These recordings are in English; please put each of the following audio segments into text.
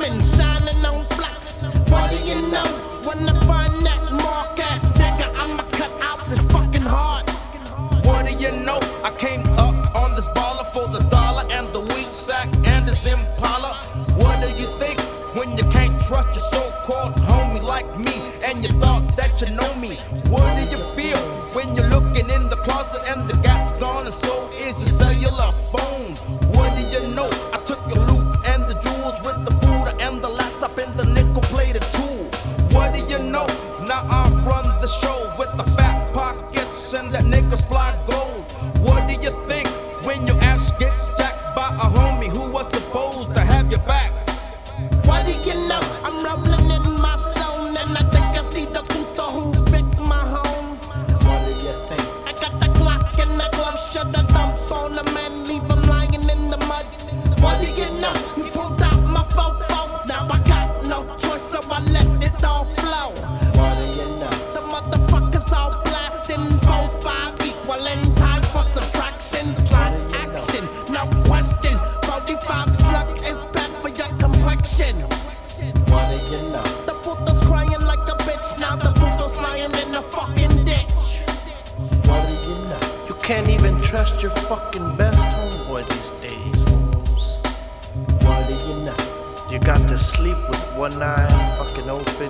diamond shining on flex. What do you know? When I find that mark ass nigga, I'ma cut out his fucking heart. What do you know? I came up on this baller for the dollar and the weed sack and his Impala. What do you think when you can't trust your so-called homie like me and you thought that you know me? What do you feel when you're looking in the closet and the gas gone and so is your cellular phone? What do you know? I took your loot and the jewels with the Buddha and the laptop and the nickel-plated tool. What do you know? Now I run the show with the fat pockets and that niggas fly gold. What do you think when your ass gets jacked by a homie who was supposed to have your back? What do you know? I'm rolling in my zone and I think I see the puto who picked my home. What do you think? I got the Glock and the glove, should I thump on the man, leave him lying in the mud? What do you know? You pulled out my fofo, now I got no choice, so I let it all flow. What do you know? The motherfuckers all blasting 4-5 equaling time for subtraction, slide action, no question. 45 slug is bad for your complexion. What do you know? The puto's crying like a bitch, now the puto's lying in the fucking ditch. What do you know? You can't even trust your fucking best homeboy these days, Holmes. What do you know? You got to sleep with one eye fucking open.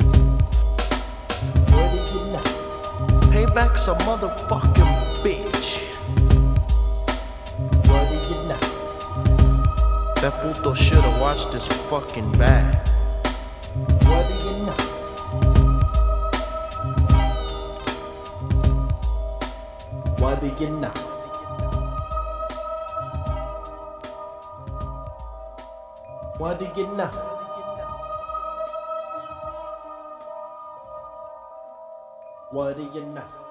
What do you know? Payback's a motherfucking bitch. What do you know? That puto should've watched his fucking back. What do you know? What do you know? What do you know? What do you know?